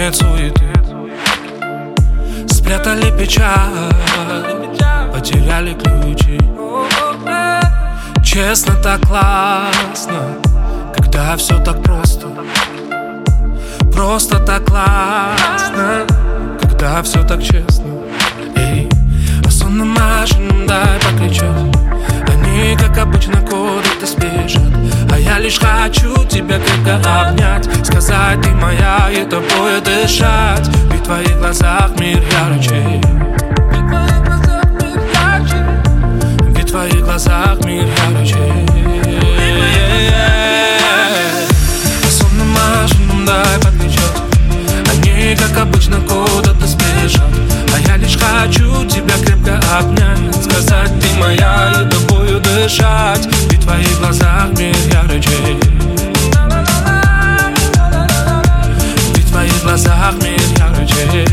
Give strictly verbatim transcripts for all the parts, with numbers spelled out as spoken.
нет суеты. Спрятали печаль, потеряли ключи. Честно, так классно, когда все так просто. Просто так классно, когда все так честно. Эй, а сонным машинам дай покричать. Они, как обычно, куда-то спешат, а я лишь хочу тебя крепко обнять, сказать: ты моя, и тобой дышать. Ведь в твоих глазах мир ярче. Ведь в твоих глазах мир ярче. А сонным машинам дай покричать. Они, как обычно, куда-то спешат, а я лишь хочу тебя крепко обнять, сказать: ты моя, и тобою дышать. Ведь в твоих глазах мир ярче. Ведь в твоих глазах мир ярче.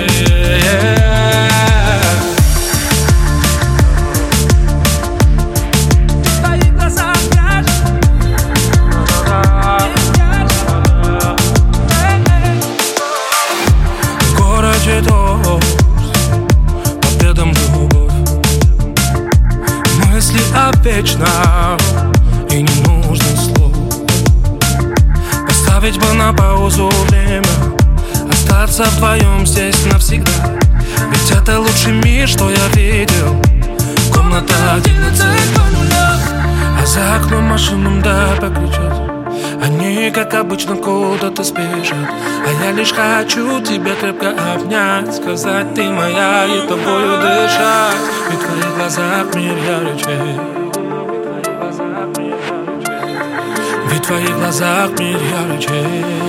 Вечно, и не нужно слов. Поставить бы на паузу время, остаться вдвоем здесь навсегда. Ведь это лучший мир, что я видел. Комната одиннадцать ноль ноль, а за окном машинам дай покричать. Они, как обычно, куда-то спешат, а я лишь хочу тебя крепко обнять, сказать: ты моя, и тобою дышать. Ведь в твоих глазах мир ярче. Ведь в твоих глазах мир ярче.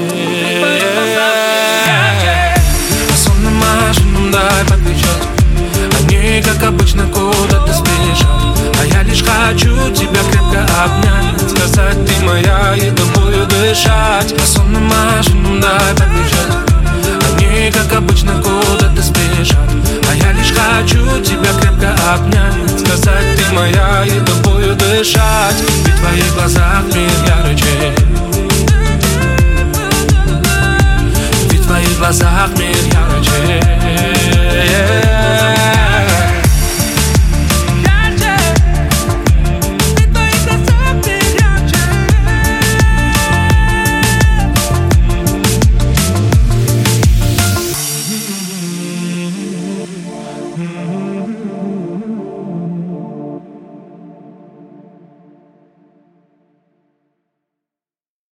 А сонным машинам дай покричать. Они, как обычно, куда-то спешат, а я лишь хочу тебя крепко обнять, сказать: ты моя, и тобою дышать. А сонным машинам дай покричать. Они, как обычно, куда-то спешат, а я лишь хочу тебя крепко обнять, сказать: ты моя, и тобою дышать. Ведь в твоих глазах мир ярче. Ведь в твоих глазах мир ярче.